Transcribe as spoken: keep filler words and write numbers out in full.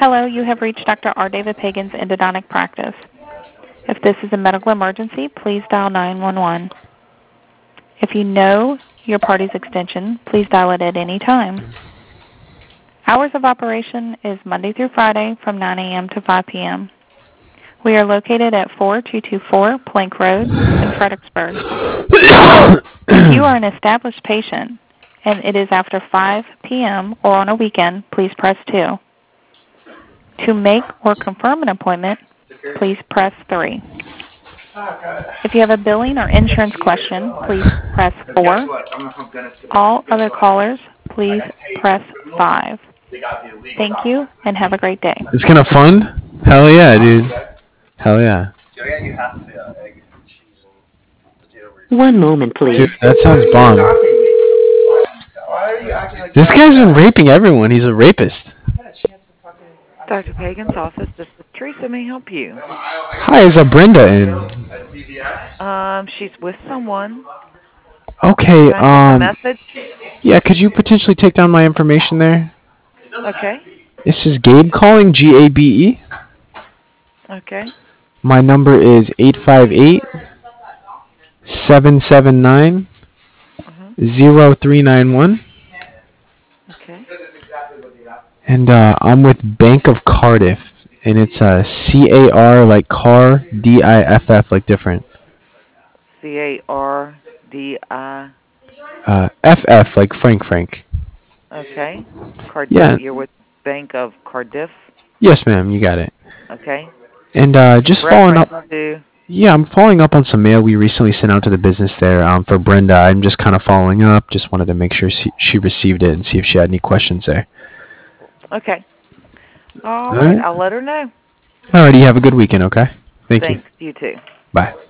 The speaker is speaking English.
Hello, you have reached Doctor R. David Pagan's endodontic practice. If this is a medical emergency, please dial nine one one. If you know your party's extension, please dial it at any time. Hours of operation is Monday through Friday from nine a.m. to five p.m. We are located at four two two four Plank Road in Fredericksburg. If you are an established patient and it is after five p.m. or on a weekend, please press two. To make or confirm an appointment, please press three. If you have a billing or insurance question, please press four. All other callers, please press five. Thank you, and have a great day. It's kind of fun? Hell yeah, dude. Hell yeah. One moment, please. Dude, that sounds bomb. This guy's been raping everyone. He's a rapist. Doctor Pagan's office, this is Teresa. May I help you? Hi, is uh, Brenda in? Um, she's with someone. Okay, Can I take um, a message? yeah, could you potentially take down my information there? Okay. This is Gabe calling, G A B E. Okay. My number is eight five eight, seven seven nine, zero three nine one. Okay. And uh, I'm with Bank of Cardiff, and it's uh, C A R like car, D I F F like different. C A R D I. Uh, F F like Frank Frank. Okay. Cardiff. Yeah. You're with Bank of Cardiff. Yes, ma'am, you got it. Okay. And uh, just following up. To... Yeah, I'm following up on some mail we recently sent out to the business there um, for Brenda. I'm just kind of following up. Just wanted to make sure she, she received it and see if she had any questions there. Okay. All, All right. right. I'll let her know. All right. You have a good weekend, okay? Thank Thanks. you. You too. Bye.